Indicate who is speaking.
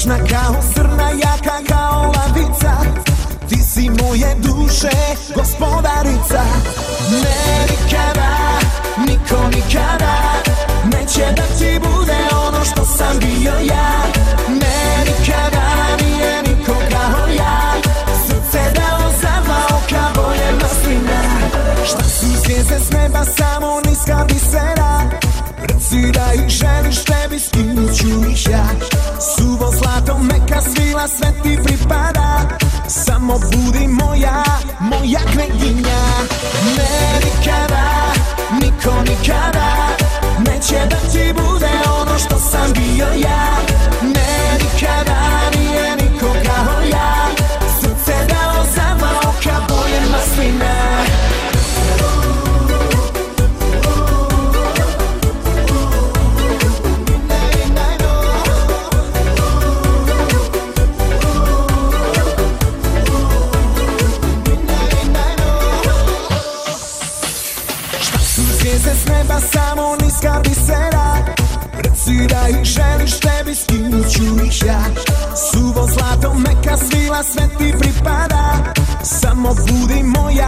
Speaker 1: Snažna kao srna, jaka kao lavica, ti si moje duše gospodarica. Ne nikada, niko nikada neće da ti bude ono što sam bio ja. Ne nikada nije niko kao ja, srce dao za dva oka boje maslina. Šta su zvijezde s neba, samo niska bisera, reci da ih želiš, tebi skinut ću ih ja. Suvo zlato, meka svila, sve ti pripada, samo budi moja, moja kneginja. Ne nikada, niko nikada neće da ti bude ono što sam bio ja. Ne nikada nije niko kao ja, srce dao za dva oka boje maslina. Zvijezde s neba, samo niska bisera, reci da ih želiš, tebi skinut ću ih ja. Suvo zlato, meka svila, sve ti pripada, samo budi moja,